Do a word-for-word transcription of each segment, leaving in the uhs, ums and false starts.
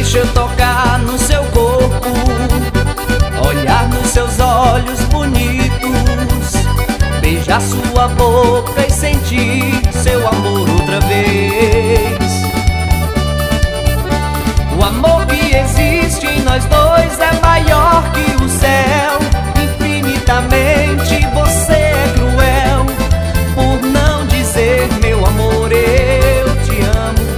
Deixa eu tocar no seu corpo, olhar nos seus olhos bonitos, beijar sua boca e sentir seu amor outra vez. O amor que existe em nós dois é maior que o céu. Infinitamente você é cruel por não dizer: meu amor, eu te amo.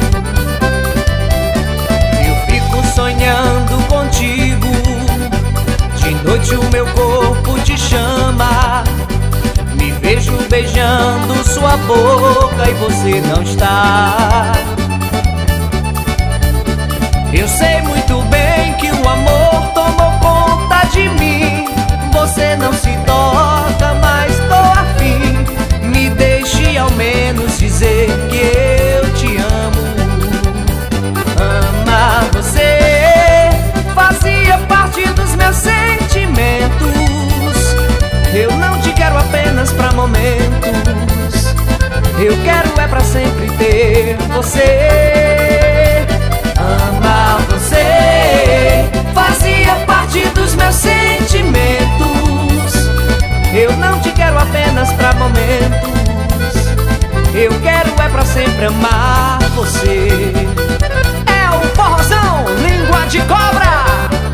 Eu fico sonhando contigo, de noite o meu corpo te chama. Me vejo beijando sua boca e você não está. Eu sei muito bem que o amor tomou conta de mim. Você não se toca, mas tô afim. Me deixe ao menos dizer que eu te amo. Amar você fazia parte dos meus sentimentos. Eu não te quero apenas pra momentos, eu quero é pra sempre ter você. Amar você fazia parte dos meus sentimentos. Eu não te quero apenas pra momentos, eu quero é pra sempre amar você. É o forrozão, língua de cobra.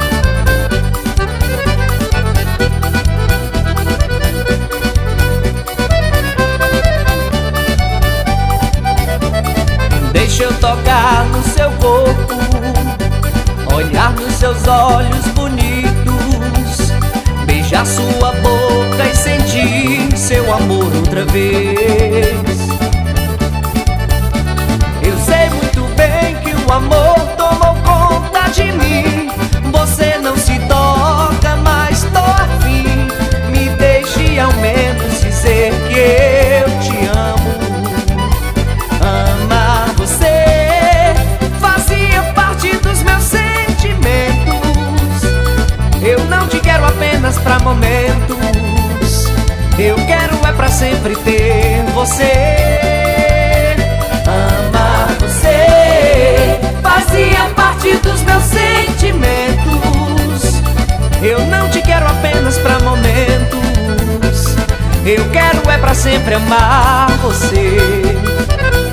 Deixa eu tocar no seu corpo, olhar nos seus olhos bonitos, beijar sua boca e sentir seu amor outra vez. Eu sei muito bem que o amor tomou conta de mim. Você não se toca, mas tô afim. Me deixe ao menos dizer que eu te amo. Amar você fazia parte dos meus sentimentos. Eu não te quero apenas pra momentos, eu quero é pra sempre ter você. Amar você fazia parte dos meus sentimentos. Eu não te quero apenas pra momentos, eu quero é pra sempre amar você.